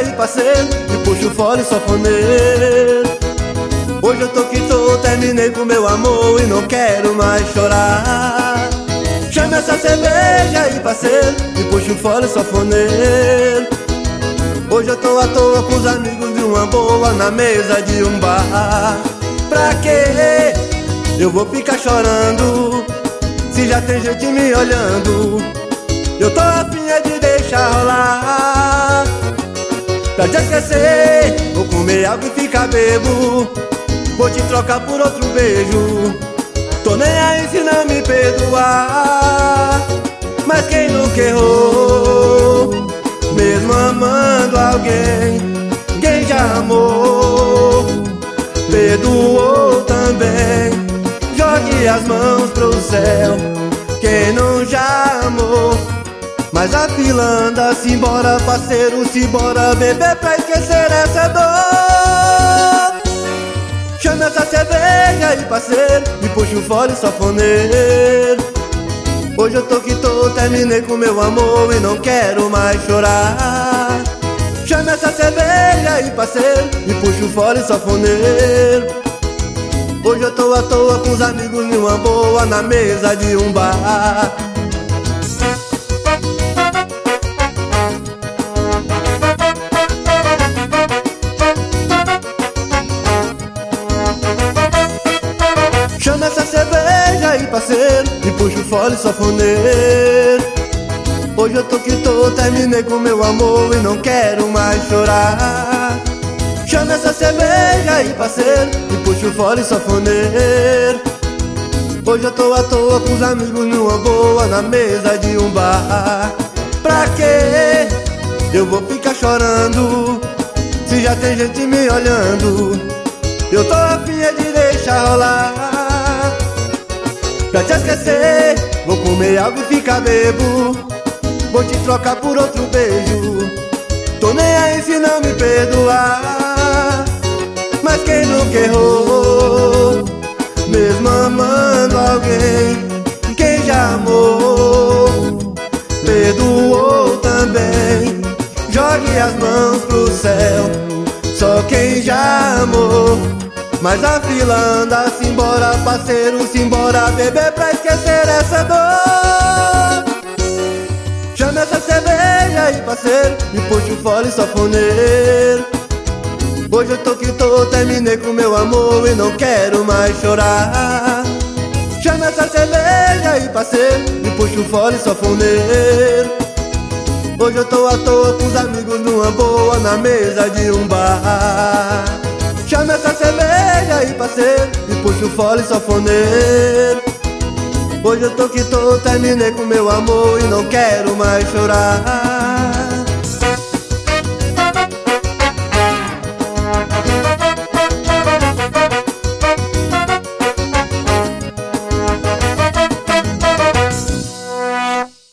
aí, parceiro, e puxa o fole sanfoneiro. Hoje eu tô que tô, terminei com meu amor e não quero mais chorar. Chama essa cerveja aí, parceiro, e puxa o fole sanfoneiro. Hoje eu tô à toa com os amigos de uma boa na mesa de um bar. Pra quê? Eu vou ficar chorando se já tem gente me olhando. Eu tô afim de deixar rolar. Pra te esquecer, vou comer algo e ficar bebo. Vou te trocar por outro beijo. Tô nem aí se não me perdoar. Mas quem nunca errou, mesmo amando alguém, quem já amou, perdoou também. Jogue as mãos pro céu, quem não já amou. Mas a fila anda, simbora parceiro, simbora beber pra esquecer essa dor. Chama essa cerveja aí, parceiro, e puxa o fole sanfoneiro. Hoje eu tô que tô, terminei com meu amor e não quero mais chorar. Chama essa cerveja aí, parceiro, e puxa o fole sanfoneiro. Hoje eu tô à toa com os amigos de uma boa na mesa de um bar. Chama essa cerveja aí, parceiro, e puxa o fole sanfoneiro. Hoje eu tô que tô, terminei com meu amor e não quero mais chorar. Chama essa cerveja aí, parceiro, e puxa o fole sanfoneiro. Hoje eu tô à toa com os amigos numa boa na mesa de um bar. Pra quê? Eu vou ficar chorando se já tem gente me olhando. Eu tô afim de deixar rolar. Pra te esquecer, vou comer algo e ficar bebo. Vou te trocar por outro beijo. Tô nem aí se não me perdoar. Mas quem nunca errou, mesmo amando alguém, quem já amou, perdoou também. Jogue as mãos pro céu, só quem já amou. Mas a fila anda, simbora parceiro, simbora beber pra esquecer essa dor. Chama essa cerveja aí, parceiro, e puxa o fole sanfoneiro. Hoje eu tô que tô, terminei com meu amor e não quero mais chorar. Chama essa cerveja aí, parceiro, e puxa o fole sanfoneiro. Hoje eu tô à toa com os amigos numa boa na mesa de um bar. Chama essa cerveja aí, parceiro, e puxa o fole sanfoneiro. Hoje eu tô que tô, terminei com meu amor e não quero mais chorar.